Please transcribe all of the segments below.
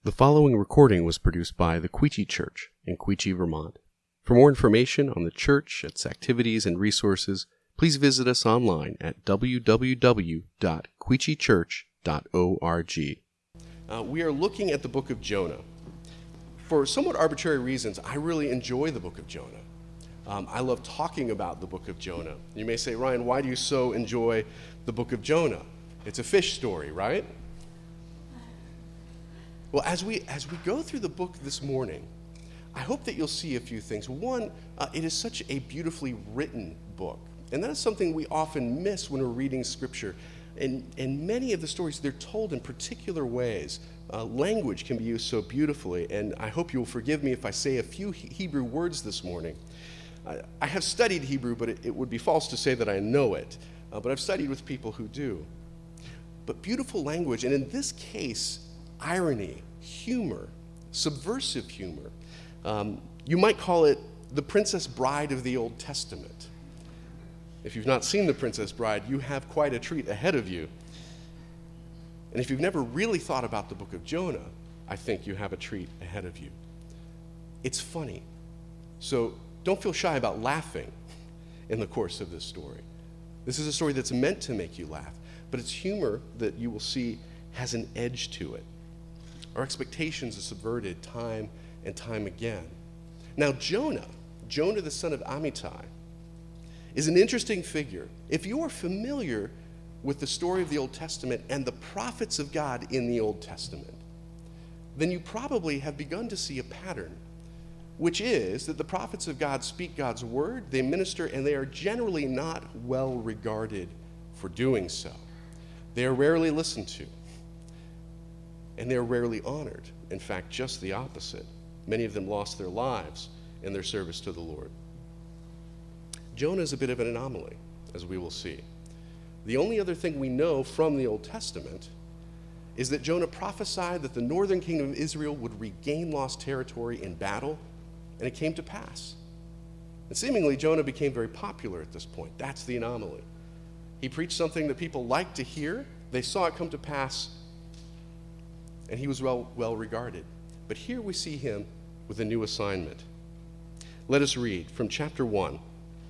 The following recording was produced by the Quechee Church in Quechee, Vermont. For more information on the church, its activities, and resources, please visit us online at www.quecheechurch.org. We are looking at the book of Jonah. For somewhat arbitrary reasons, I really enjoy the book of Jonah. I love talking about the book of Jonah. You may say, Ryan, why do you so enjoy the book of Jonah? It's a fish story, right? Well, as we go through the book this morning, I hope that you'll see a few things. One, it is such a beautifully written book, and that is something we often miss when we're reading Scripture. And many of the stories, they're told in particular ways. Language can be used so beautifully, and I hope you'll forgive me if I say a few Hebrew words this morning. I have studied Hebrew, but it would be false to say that I know it. But I've studied with people who do. But beautiful language, and in this case, irony, humor, subversive humor. You might call it the Princess Bride of the Old Testament. If you've not seen The Princess Bride, you have quite a treat ahead of you. And if you've never really thought about the book of Jonah, I think you have a treat ahead of you. It's funny. So don't feel shy about laughing in the course of this story. This is a story that's meant to make you laugh, but it's humor that you will see has an edge to it. Our expectations are subverted time and time again. Now, Jonah the son of Amittai, is an interesting figure. If you are familiar with the story of the Old Testament and the prophets of God in the Old Testament, then you probably have begun to see a pattern, which is that the prophets of God speak God's word, they minister, and they are generally not well regarded for doing so. They are rarely listened to. And they're rarely honored. In fact, just the opposite. Many of them lost their lives in their service to the Lord. Jonah is a bit of an anomaly, as we will see. The only other thing we know from the Old Testament is that Jonah prophesied that the northern kingdom of Israel would regain lost territory in battle, and it came to pass. And seemingly, Jonah became very popular at this point. That's the anomaly. He preached something that people liked to hear. They saw it come to pass, and he was well regarded. But here we see him with a new assignment. Let us read from chapter 1.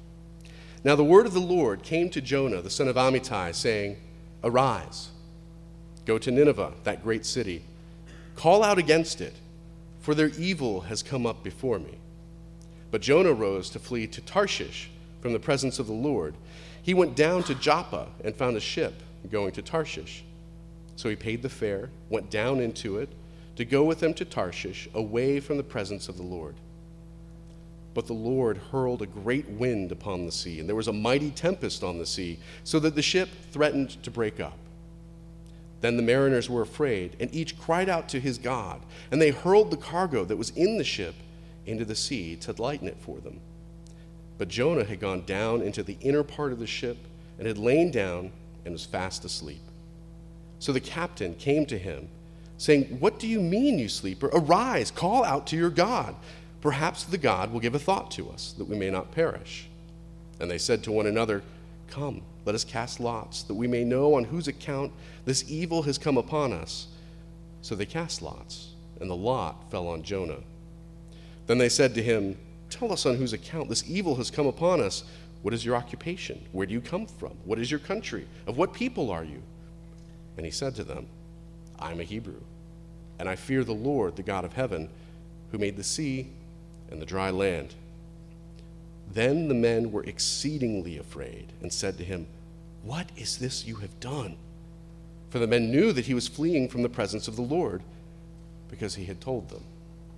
Now the word of the Lord came to Jonah, the son of Amittai, saying, Arise, go to Nineveh, that great city. Call out against it, for their evil has come up before me. But Jonah rose to flee to Tarshish from the presence of the Lord. He went down to Joppa and found a ship going to Tarshish. So he paid the fare, went down into it, to go with them to Tarshish, away from the presence of the Lord. But the Lord hurled a great wind upon the sea, and there was a mighty tempest on the sea, so that the ship threatened to break up. Then the mariners were afraid, and each cried out to his God, and they hurled the cargo that was in the ship into the sea to lighten it for them. But Jonah had gone down into the inner part of the ship, and had lain down and was fast asleep. So the captain came to him, saying, What do you mean, you sleeper? Arise, call out to your God. Perhaps the God will give a thought to us, that we may not perish. And they said to one another, Come, let us cast lots, that we may know on whose account this evil has come upon us. So they cast lots, and the lot fell on Jonah. Then they said to him, Tell us on whose account this evil has come upon us. What is your occupation? Where do you come from? What is your country? Of what people are you? And he said to them, I am a Hebrew, and I fear the Lord, the God of heaven, who made the sea and the dry land. Then the men were exceedingly afraid and said to him, What is this you have done? For the men knew that he was fleeing from the presence of the Lord, because he had told them.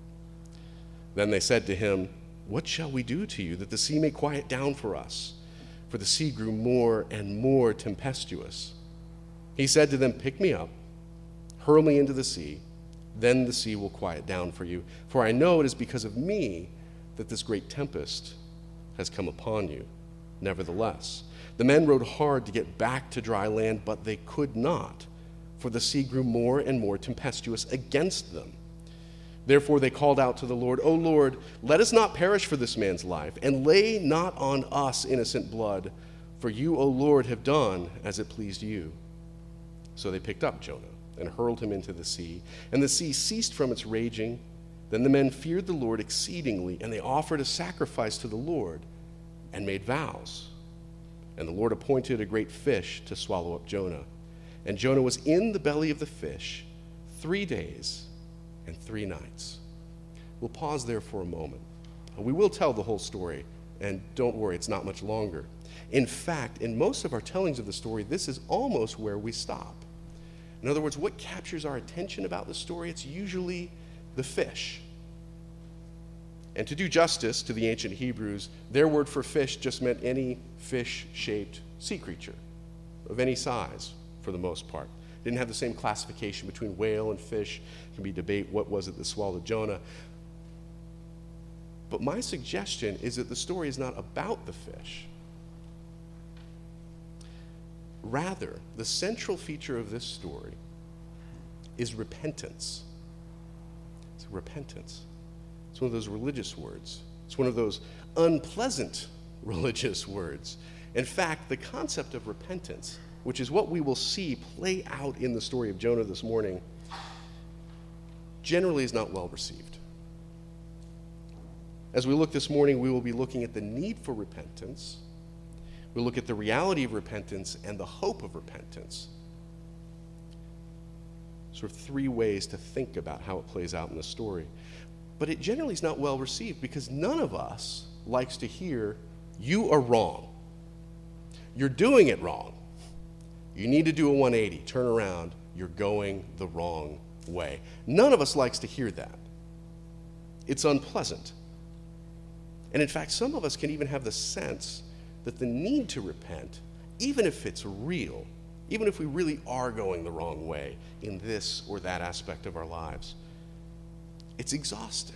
Then they said to him, What shall we do to you, that the sea may quiet down for us? For the sea grew more and more tempestuous. He said to them, Pick me up, hurl me into the sea, then the sea will quiet down for you. For I know it is because of me that this great tempest has come upon you. Nevertheless, the men rowed hard to get back to dry land, but they could not, for the sea grew more and more tempestuous against them. Therefore they called out to the Lord, O Lord, let us not perish for this man's life, and lay not on us innocent blood, for you, O Lord, have done as it pleased you. So they picked up Jonah and hurled him into the sea. And the sea ceased from its raging. Then the men feared the Lord exceedingly, and they offered a sacrifice to the Lord and made vows. And the Lord appointed a great fish to swallow up Jonah. And Jonah was in the belly of the fish 3 days and 3 nights. We'll pause there for a moment. We will tell the whole story, and don't worry, it's not much longer. In fact, in most of our tellings of the story, this is almost where we stop. In other words, what captures our attention about the story? It's usually the fish. And to do justice to the ancient Hebrews, their word for fish just meant any fish-shaped sea creature of any size, for the most part. Didn't have the same classification between whale and fish. There can be debate, what was it that swallowed Jonah? But my suggestion is that the story is not about the fish. Rather, the central feature of this story is repentance. It's repentance. It's one of those religious words. It's one of those unpleasant religious words. In fact, the concept of repentance, which is what we will see play out in the story of Jonah this morning, generally is not well received. As we look this morning, we will be looking at the need for repentance. We'll look at the reality of repentance and the hope of repentance. Sort of 3 ways to think about how it plays out in the story. But it generally is not well received because none of us likes to hear, you are wrong. You're doing it wrong. You need to do a 180, turn around, you're going the wrong way. None of us likes to hear that. It's unpleasant. And in fact, some of us can even have the sense that the need to repent, even if it's real, even if we really are going the wrong way in this or that aspect of our lives, it's exhausting.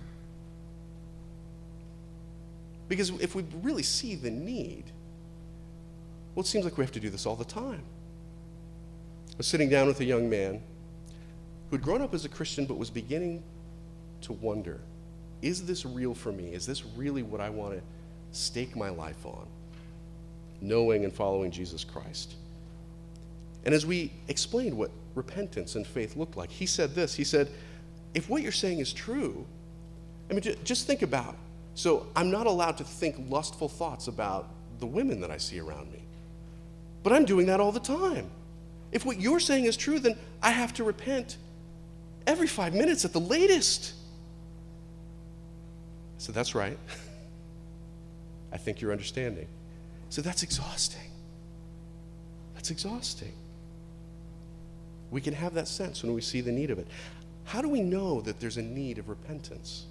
Because if we really see the need, well, it seems like we have to do this all the time. I was sitting down with a young man who had grown up as a Christian but was beginning to wonder, is this real for me? Is this really what I want to stake my life on? Knowing and following Jesus Christ. And as we explained what repentance and faith looked like, he said this. He said, if what you're saying is true, I mean, just think about it. So I'm not allowed to think lustful thoughts about the women that I see around me. But I'm doing that all the time. If what you're saying is true, then I have to repent every 5 minutes at the latest. So that's right. I think you're understanding. So that's exhausting. That's exhausting. We can have that sense when we see the need of it. How do we know that there's a need of repentance?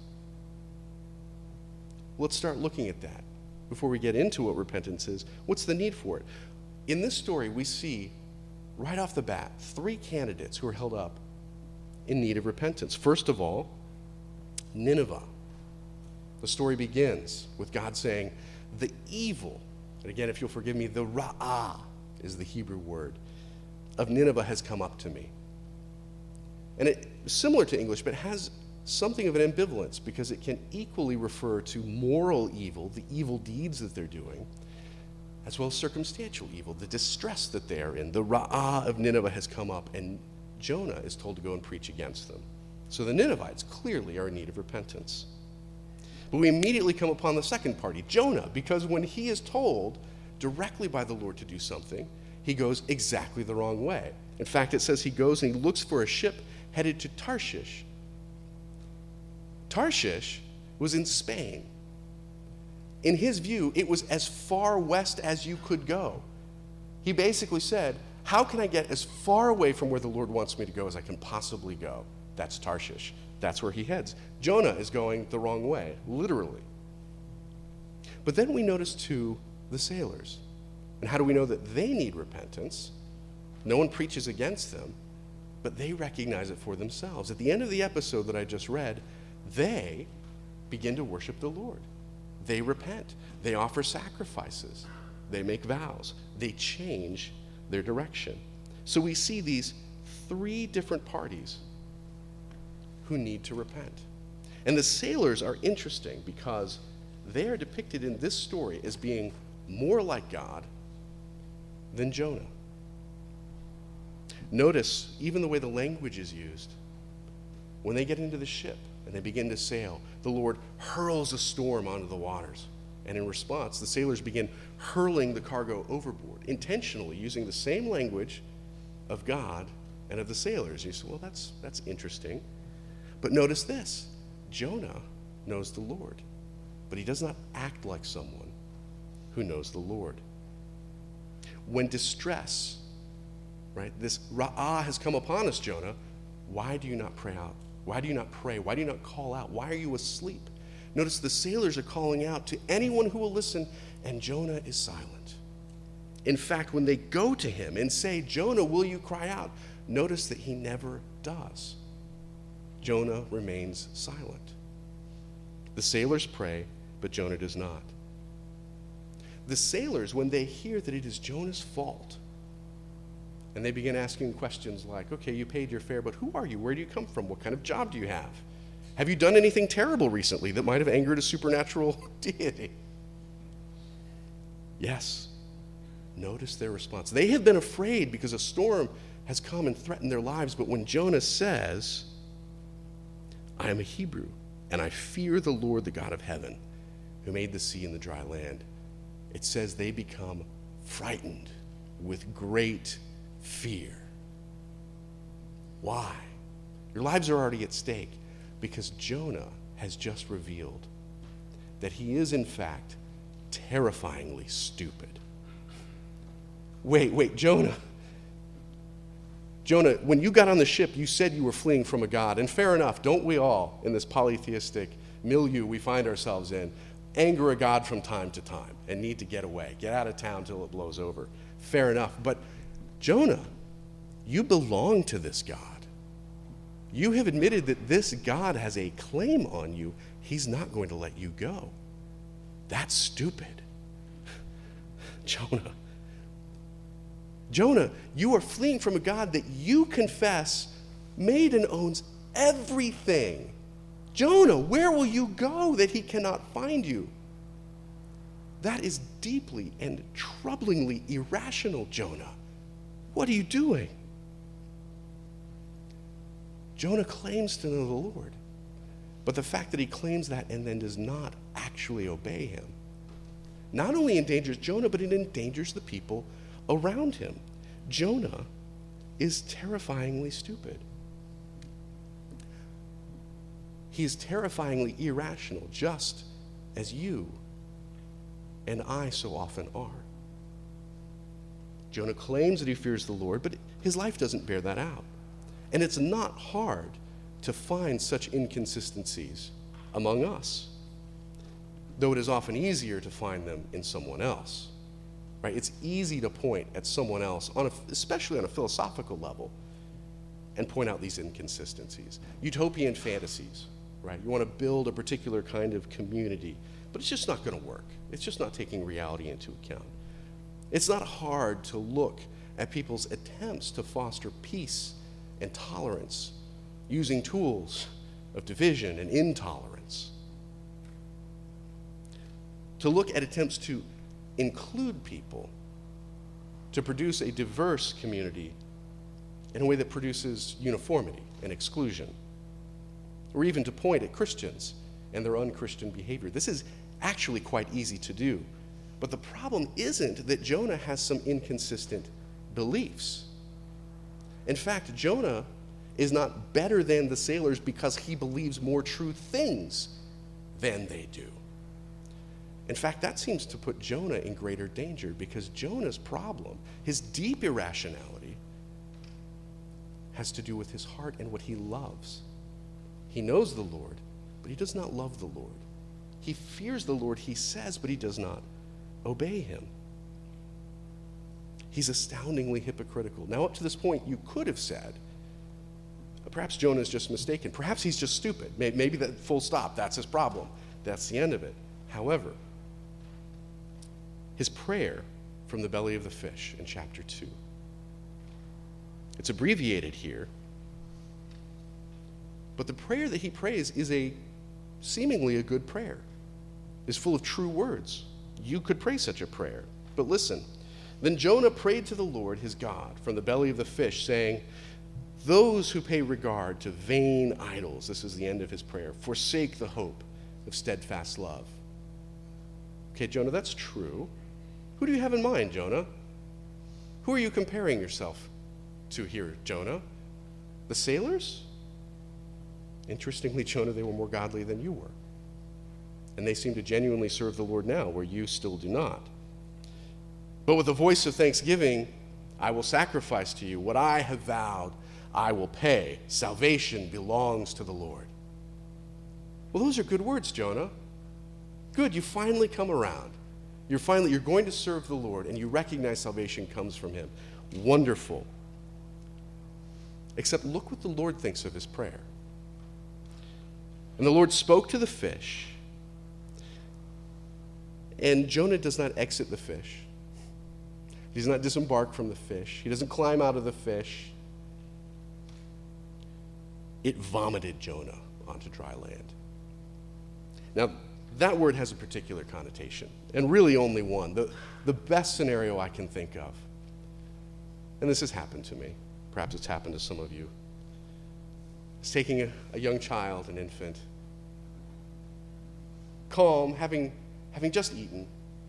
Let's start looking at that. Before we get into what repentance is, what's the need for it? In this story, we see right off the bat 3 candidates who are held up in need of repentance. First of all, Nineveh. The story begins with God saying, the evil, and again, if you'll forgive me, the ra'ah is the Hebrew word, of Nineveh has come up to me. And it's similar to English, but has something of an ambivalence because it can equally refer to moral evil, the evil deeds that they're doing, as well as circumstantial evil, the distress that they are in. The ra'ah of Nineveh has come up, and Jonah is told to go and preach against them. So the Ninevites clearly are in need of repentance. But we immediately come upon the second party, Jonah, because when he is told directly by the Lord to do something, he goes exactly the wrong way. In fact, it says he goes and he looks for a ship headed to Tarshish. Tarshish was in Spain. In his view, it was as far west as you could go. He basically said, how can I get as far away from where the Lord wants me to go as I can possibly go? That's Tarshish. That's where he heads. Jonah is going the wrong way, literally. But then we notice too the sailors. And how do we know that they need repentance? No one preaches against them, but they recognize it for themselves. At the end of the episode that I just read, they begin to worship the Lord. They repent. They offer sacrifices. They make vows. They change their direction. So we see these 3 different parties who need to repent. And the sailors are interesting because they are depicted in this story as being more like God than Jonah. Notice even the way the language is used. When they get into the ship and they begin to sail, the Lord hurls a storm onto the waters. And in response, the sailors begin hurling the cargo overboard, intentionally using the same language of God and of the sailors. You say, well, that's interesting. But notice this. Jonah knows the Lord, but he does not act like someone who knows the Lord. When distress, right, this ra'ah has come upon us, Jonah, why do you not pray out? Why do you not pray? Why do you not call out? Why are you asleep? Notice the sailors are calling out to anyone who will listen, and Jonah is silent. In fact, when they go to him and say, Jonah, will you cry out? Notice that he never does. Jonah remains silent. The sailors pray, but Jonah does not. The sailors, when they hear that it is Jonah's fault, and they begin asking questions like, okay, you paid your fare, but who are you? Where do you come from? What kind of job do you have? Have you done anything terrible recently that might have angered a supernatural deity? Yes. Notice their response. They have been afraid because a storm has come and threatened their lives, but when Jonah says, I am a Hebrew, and I fear the Lord, the God of heaven, who made the sea and the dry land, it says they become frightened with great fear. Why? Your lives are already at stake because Jonah has just revealed that he is, in fact, terrifyingly stupid. Wait, Jonah. Jonah, when you got on the ship, you said you were fleeing from a god. And fair enough, don't we all, in this polytheistic milieu we find ourselves in, anger a god from time to time and need to get away, get out of town till it blows over? Fair enough. But Jonah, you belong to this God. You have admitted that this God has a claim on you. He's not going to let you go. That's stupid. Jonah, you are fleeing from a God that you confess made and owns everything. Jonah, where will you go that he cannot find you? That is deeply and troublingly irrational, Jonah. What are you doing? Jonah claims to know the Lord, but the fact that he claims that and then does not actually obey him not only endangers Jonah, but it endangers the people around him. Jonah is terrifyingly stupid. He is terrifyingly irrational, just as you and I so often are. Jonah claims that he fears the Lord, but his life doesn't bear that out. And it's not hard to find such inconsistencies among us, though it is often easier to find them in someone else. Right? It's easy to point at someone else, especially on a philosophical level, and point out these inconsistencies. Utopian fantasies, right? You want to build a particular kind of community, but it's just not going to work. It's just not taking reality into account. It's not hard to look at people's attempts to foster peace and tolerance using tools of division and intolerance. To look at attempts to include people, to produce a diverse community in a way that produces uniformity and exclusion, or even to point at Christians and their unchristian behavior. This is actually quite easy to do. But the problem isn't that Jonah has some inconsistent beliefs. In fact, Jonah is not better than the sailors because he believes more true things than they do. In fact, that seems to put Jonah in greater danger because Jonah's problem, his deep irrationality, has to do with his heart and what he loves. He knows the Lord, but he does not love the Lord. He fears the Lord, he says, but he does not obey him. He's astoundingly hypocritical. Now, up to this point, you could have said, perhaps Jonah is just mistaken. Perhaps he's just stupid. Maybe that full stop, that's his problem. That's the end of it. However, his prayer from the belly of the fish in chapter 2, it's abbreviated here, but the prayer that he prays is seemingly a good prayer. It's full of true words. You could pray such a prayer. But listen, Then Jonah prayed to the Lord his God from the belly of the fish, saying, "Those who pay regard to vain idols," this is the end of his prayer, "forsake the hope of steadfast love." Okay, Jonah, that's true. Who do you have in mind, Jonah? Who are you comparing yourself to here, Jonah? The sailors? Interestingly, Jonah, they were more godly than you were. And they seem to genuinely serve the Lord now, where you still do not. But with a voice of thanksgiving, I will sacrifice to you what I have vowed, I will pay. Salvation belongs to the Lord. Well, those are good words, Jonah. Good, you finally come around. You're going to serve the Lord, and you recognize salvation comes from him. Wonderful. Except look what the Lord thinks of his prayer. And the Lord spoke to the fish, and Jonah does not exit the fish. He does not disembark from the fish. He doesn't climb out of the fish. It vomited Jonah onto dry land. Now, that word has a particular connotation, and really only one, the best scenario I can think of. And this has happened to me. Perhaps it's happened to some of you. It's taking a young child, an infant, calm, having just eaten,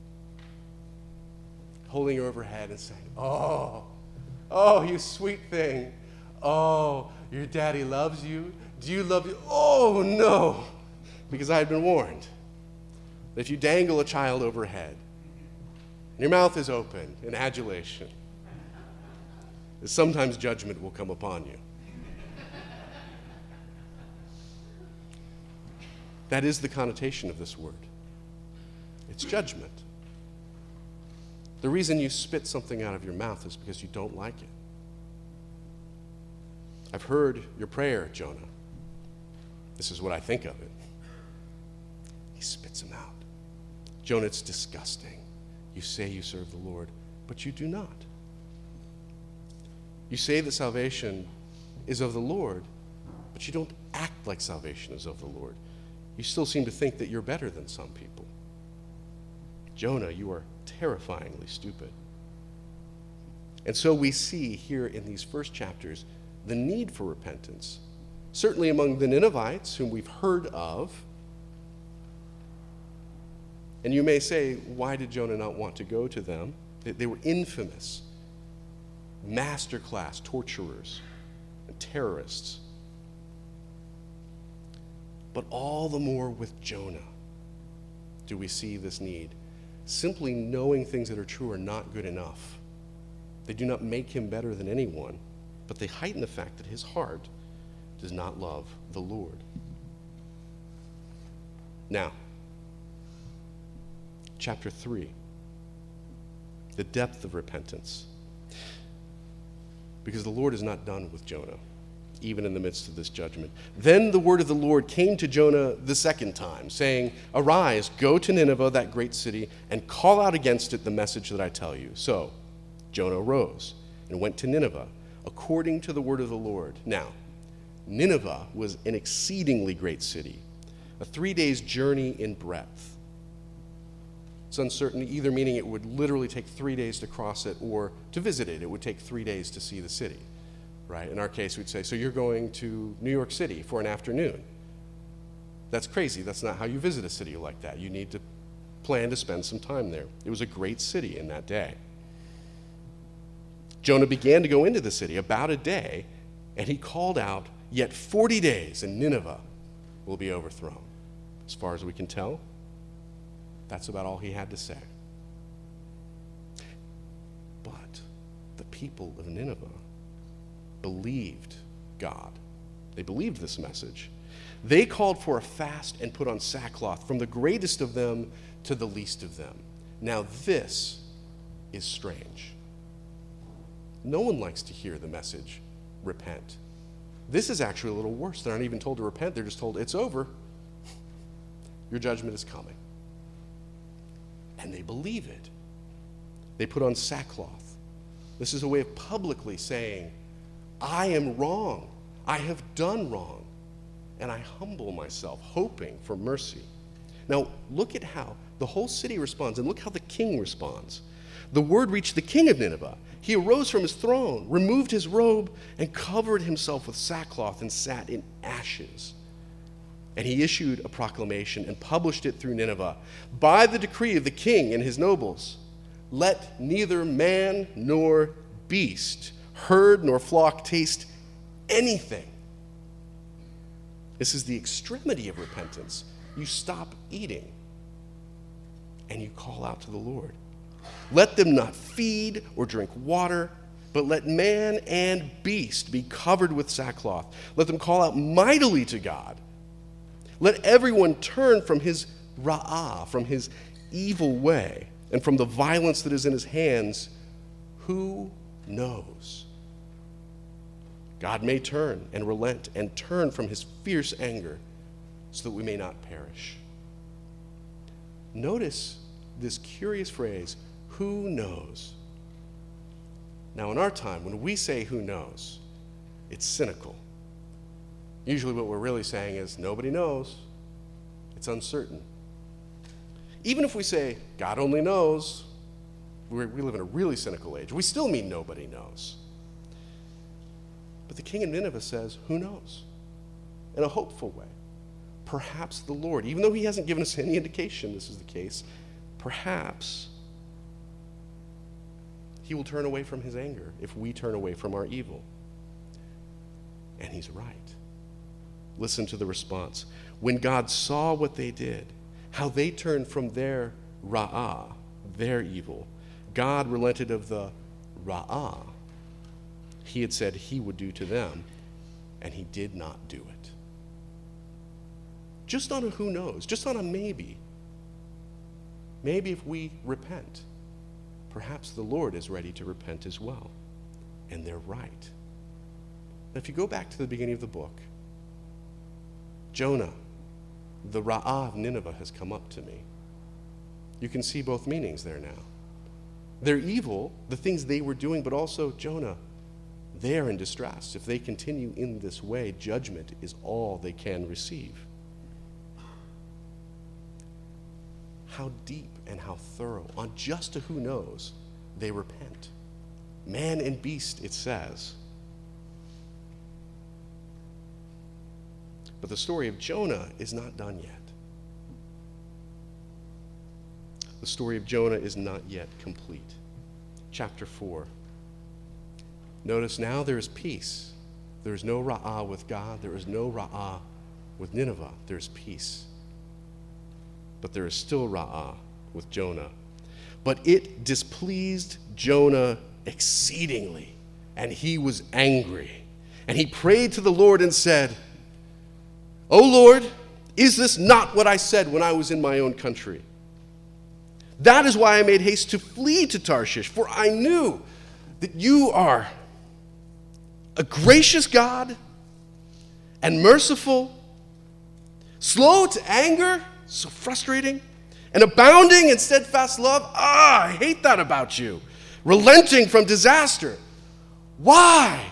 holding her overhead and saying, "Oh, you sweet thing. Oh, your daddy loves you. Do you love you?" Oh, no. Because I had been warned that if you dangle a child overhead and your mouth is open in adulation, that sometimes judgment will come upon you. That is the connotation of this word. It's judgment. The reason you spit something out of your mouth is because you don't like it. I've heard your prayer, Jonah. This is what I think of it. He spits them out. Jonah, it's disgusting. You say you serve the Lord, but you do not. You say that salvation is of the Lord, but you don't act like salvation is of the Lord. You still seem to think that you're better than some people. Jonah, you are terrifyingly stupid. And so we see here in these first chapters the need for repentance, certainly among the Ninevites, whom we've heard of. And you may say, why did Jonah not want to go to them? They were infamous, masterclass torturers and terrorists. But all the more with Jonah do we see this need. Simply knowing things that are true are not good enough. They do not make him better than anyone, but they heighten the fact that his heart does not love the Lord. Now, chapter 3, the depth of repentance. Because the Lord is not done with Jonah, even in the midst of this judgment. Then the word of the Lord came to Jonah the second time, saying, "Arise, go to Nineveh, that great city, and call out against it the message that I tell you." So Jonah arose and went to Nineveh, according to the word of the Lord. Now, Nineveh was an exceedingly great city, a 3 days' journey in breadth. It's uncertain, either meaning it would literally take 3 days to cross it, or to visit it, it would take 3 days to see the city. Right? In our case, we'd say, so you're going to New York City for an afternoon. That's crazy. That's not how you visit a city like that. You need to plan to spend some time there. It was a great city in that day. Jonah began to go into the city about a day, and he called out, "Yet 40 days, and Nineveh will be overthrown." As far as we can tell, that's about all he had to say. But the people of Nineveh believed God. They believed this message. They called for a fast and put on sackcloth, from the greatest of them to the least of them. Now this is strange. No one likes to hear the message, repent. This is actually a little worse. They're not even told to repent. They're just told, it's over. Your judgment is coming. And they believe it. They put on sackcloth. This is a way of publicly saying, I am wrong. I have done wrong. And I humble myself, hoping for mercy. Now, look at how the whole city responds, and look how the king responds. the word reached the king of Nineveh. He arose from his throne, removed his robe, and covered himself with sackcloth and sat in ashes. And he issued a proclamation and published it through Nineveh. By the decree of the king and his nobles, let neither man nor beast, herd nor flock taste anything. This is the extremity of repentance. You stop eating and you call out to the Lord. Let them not feed or drink water, but let man and beast be covered with sackcloth. Let them call out mightily to God. Let everyone turn from his ra'ah, from his evil way, and from the violence that is in his hands. Who knows? God may turn and relent and turn from his fierce anger so that we may not perish. Notice this curious phrase, who knows? Now, in our time, when we say who knows, it's cynical. Usually what we're really saying is nobody knows. It's uncertain. Even if we say God only knows, we live in a really cynical age. We still mean nobody knows. But the king of Nineveh says, who knows? In a hopeful way. Perhaps the Lord, even though he hasn't given us any indication this is the case, perhaps he will turn away from his anger if we turn away from our evil. And he's right. Listen to the response. When God saw what they did, how they turned from their ra'ah, their evil, God relented of the ra'ah he had said he would do to them, and he did not do it. Just on a who knows, just on a maybe. Maybe if we repent, perhaps the Lord is ready to repent as well. And they're right. Now, if you go back to the beginning of the book, Jonah, the Ra'ah of Nineveh has come up to me. You can see both meanings there now. They're evil, the things they were doing, but also Jonah, they're in distress. If they continue in this way, judgment is all they can receive. How deep and how thorough, on just a who knows, they repent. Man and beast, it says. But the story of Jonah is not done yet. The story of Jonah is not yet complete. Chapter 4. Notice now there is peace. There is no ra'ah with God. There is no ra'ah with Nineveh. There is peace. But there is still ra'ah with Jonah. But it displeased Jonah exceedingly, and he was angry. And he prayed to the Lord and said, O Lord, is this not what I said when I was in my own country? That is why I made haste to flee to Tarshish, for I knew that you are a gracious God and merciful, slow to anger, so frustrating, and abounding in steadfast love. I hate that about you. Relenting from disaster. Why?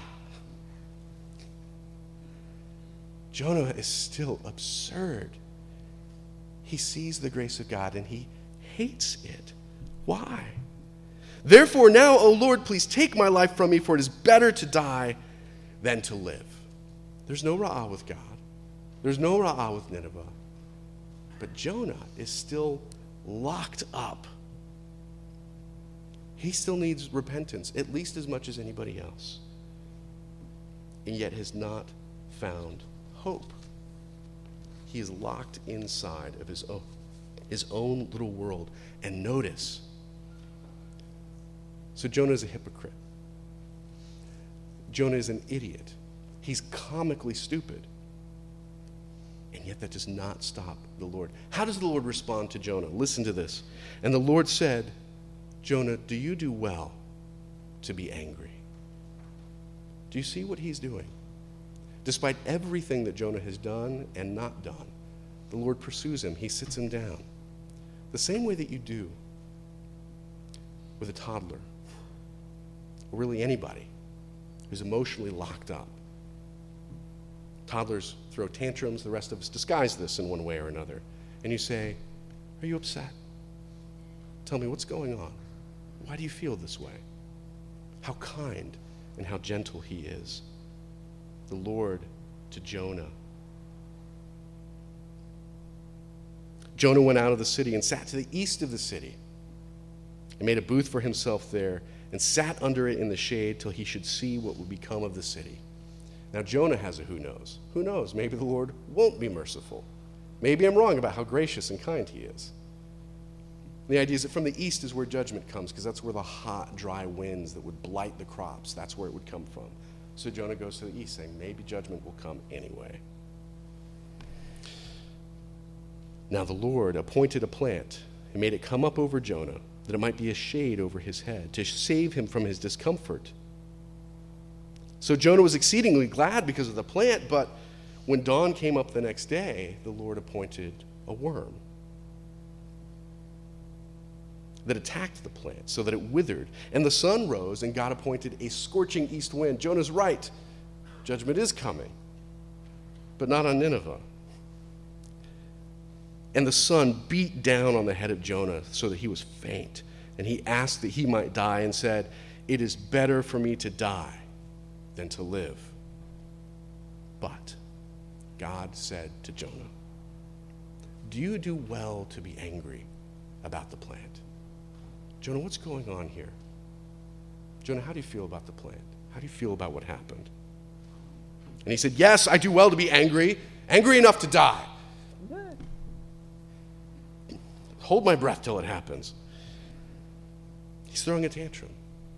Jonah is still absurd. He sees the grace of God and he hates it. Why? Therefore now, O Lord, please take my life from me, for it is better to die than to live. There's no ra'ah with God. There's no ra'ah with Nineveh. But Jonah is still locked up. He still needs repentance, at least as much as anybody else. And yet has not found hope. He is locked inside of his own little world. And notice, so Jonah is a hypocrite. Jonah is an idiot. He's comically stupid. And yet that does not stop the Lord. How does the Lord respond to Jonah? Listen to this. And the Lord said, Jonah, do you do well to be angry? Do you see what he's doing? Despite everything that Jonah has done and not done, the Lord pursues him. He sits him down. The same way that you do with a toddler, or really anybody who's emotionally locked up. Toddlers throw tantrums. The rest of us disguise this in one way or another. And you say, are you upset? Tell me what's going on. Why do you feel this way? How kind and how gentle he is. The Lord to Jonah. Jonah went out of the city and sat to the east of the city. He made a booth for himself there and sat under it in the shade till he should see what would become of the city. Now Jonah has a who knows. Who knows? Maybe the Lord won't be merciful. Maybe I'm wrong about how gracious and kind he is. The idea is that from the east is where judgment comes, because that's where the hot, dry winds that would blight the crops, that's where it would come from. So Jonah goes to the east, saying, maybe judgment will come anyway. Now the Lord appointed a plant and made it come up over Jonah, that it might be a shade over his head, to save him from his discomfort. So Jonah was exceedingly glad because of the plant, but when dawn came up the next day, the Lord appointed a worm that attacked the plant so that it withered. And the sun rose, and God appointed a scorching east wind. Jonah's right. Judgment is coming, but not on Nineveh. And the sun beat down on the head of Jonah so that he was faint. And he asked that he might die and said, it is better for me to die than to live. But God said to Jonah, do you do well to be angry about the plant? Jonah, what's going on here? Jonah, how do you feel about the plant? How do you feel about what happened? And he said, yes, I do well to be angry enough to die. Hold my breath till it happens. He's throwing a tantrum.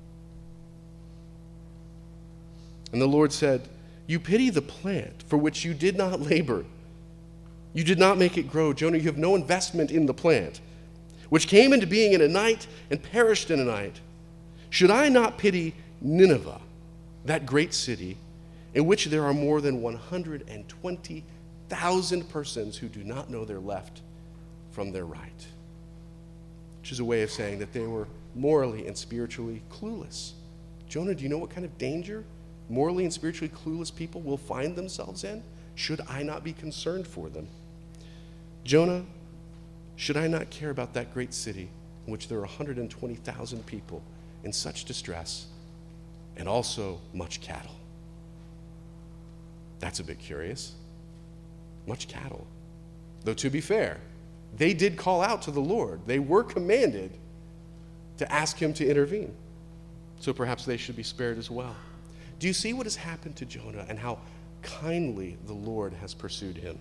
And the Lord said, you pity the plant for which you did not labor. You did not make it grow. Jonah, you have no investment in the plant, which came into being in a night and perished in a night. Should I not pity Nineveh, that great city, in which there are more than 120,000 persons who do not know their left from their right? Which is a way of saying that they were morally and spiritually clueless. Jonah, do you know what kind of danger morally and spiritually clueless people will find themselves in? Should I not be concerned for them? Jonah, should I not care about that great city in which there are 120,000 people in such distress and also much cattle? That's a bit curious. Much cattle. Though to be fair, they did call out to the Lord. They were commanded to ask him to intervene. So perhaps they should be spared as well. Do you see what has happened to Jonah and how kindly the Lord has pursued him?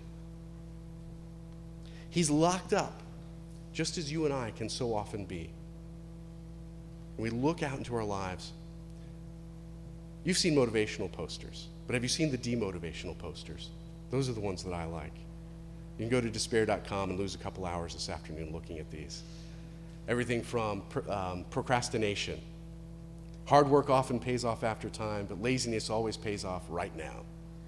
He's locked up, just as you and I can so often be. When we look out into our lives, you've seen motivational posters, but have you seen the demotivational posters? Those are the ones that I like. You can go to despair.com and lose a couple hours this afternoon looking at these. Everything from procrastination. Hard work often pays off after time, but laziness always pays off right now.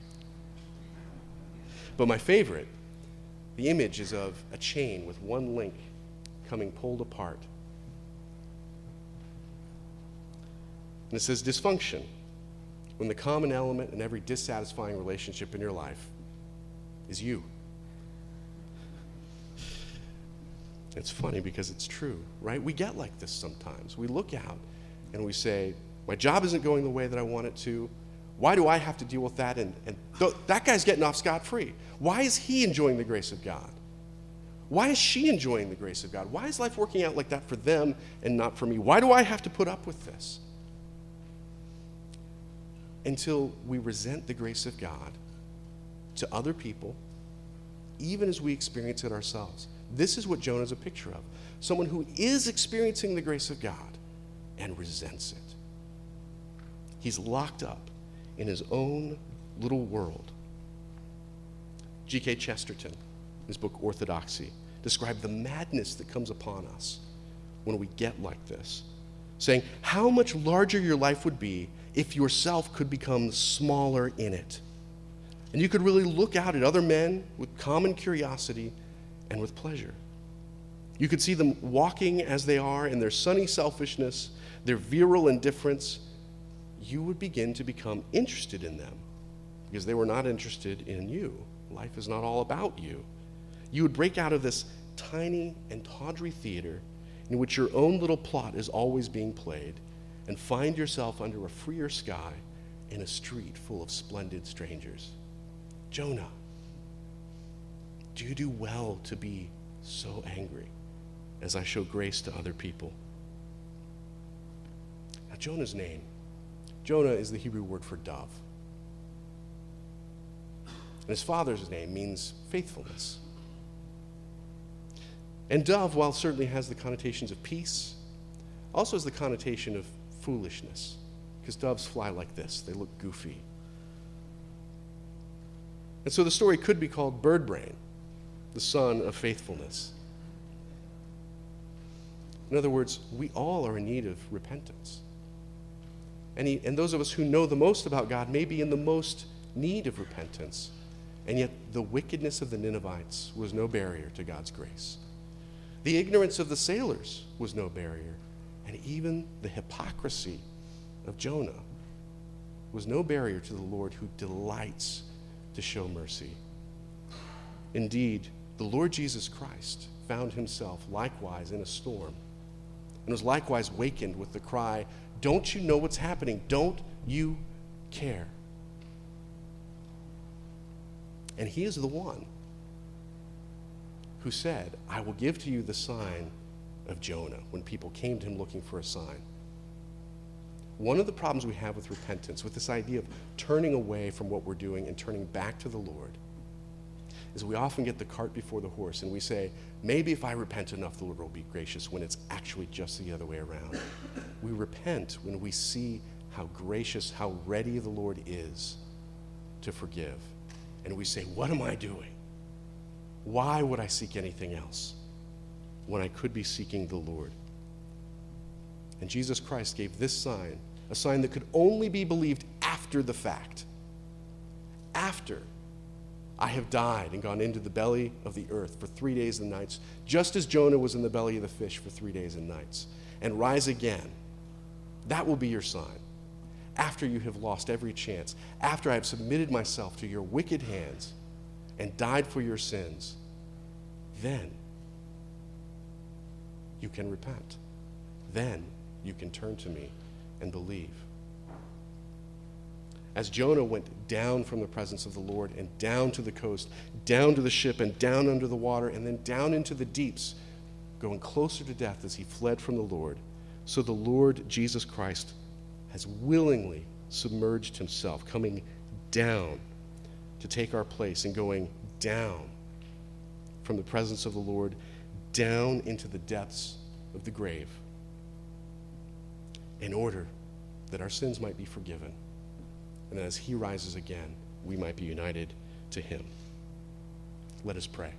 But my favorite, the image is of a chain with one link coming pulled apart. And it says dysfunction, when the common element in every dissatisfying relationship in your life is you. It's funny because it's true, right? We get like this sometimes. We look out and we say, my job isn't going the way that I want it to. Why do I have to deal with that? And that guy's getting off scot-free. Why is he enjoying the grace of God? Why is she enjoying the grace of God? Why is life working out like that for them and not for me? Why do I have to put up with this? Until we resent the grace of God to other people, even as we experience it ourselves. This is what Jonah is a picture of. Someone who is experiencing the grace of God and resents it. He's locked up in his own little world. G.K. Chesterton, in his book Orthodoxy, described the madness that comes upon us when we get like this, saying how much larger your life would be if yourself could become smaller in it. And you could really look out at other men with common curiosity and with pleasure. You could see them walking as they are in their sunny selfishness, their virile indifference. You would begin to become interested in them because they were not interested in you. Life is not all about you. You would break out of this tiny and tawdry theater in which your own little plot is always being played, and find yourself under a freer sky in a street full of splendid strangers? Jonah, do you do well to be so angry as I show grace to other people? Now, Jonah's name. Jonah is the Hebrew word for dove. And his father's name means faithfulness. And dove, while certainly has the connotations of peace, also has the connotation of foolishness, because doves fly like this. They look goofy. And so the story could be called Bird Brain, the son of faithfulness. In other words, we all are in need of repentance. And those of us who know the most about God may be in the most need of repentance. And yet the wickedness of the Ninevites was no barrier to God's grace. The ignorance of the sailors was no barrier. And even the hypocrisy of Jonah was no barrier to the Lord, who delights to show mercy. Indeed, the Lord Jesus Christ found himself likewise in a storm, and was likewise wakened with the cry, "Don't you know what's happening? Don't you care?" And he is the one who said, "I will give to you the sign of Jonah," when people came to him looking for a sign. One of the problems we have with repentance, with this idea of turning away from what we're doing and turning back to the Lord, is we often get the cart before the horse, and we say, maybe if I repent enough, the Lord will be gracious, when it's actually just the other way around. We repent when we see how gracious, how ready the Lord is to forgive. And we say, what am I doing? Why would I seek anything else when I could be seeking the Lord? And Jesus Christ gave this sign, a sign that could only be believed after the fact. After I have died and gone into the belly of the earth for 3 days and nights, just as Jonah was in the belly of the fish for 3 days and nights, and rise again. That will be your sign. After you have lost every chance, after I have submitted myself to your wicked hands and died for your sins, then you can repent. Then you can turn to me and believe. As Jonah went down from the presence of the Lord and down to the coast, down to the ship and down under the water, and then down into the deeps, going closer to death as he fled from the Lord, so the Lord Jesus Christ has willingly submerged himself, coming down to take our place and going down from the presence of the Lord, down into the depths of the grave, in order that our sins might be forgiven, and that as he rises again, we might be united to him. Let us pray.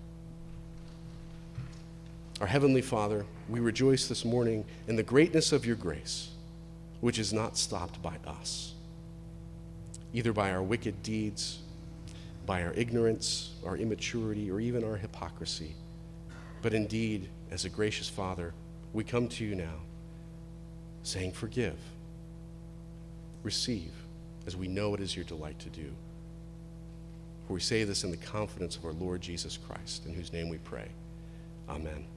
Our Heavenly Father, we rejoice this morning in the greatness of your grace, which is not stopped by us, either by our wicked deeds, by our ignorance, our immaturity, or even our hypocrisy. But indeed, as a gracious Father, we come to you now saying, forgive, receive, as we know it is your delight to do. For we say this in the confidence of our Lord Jesus Christ, in whose name we pray. Amen.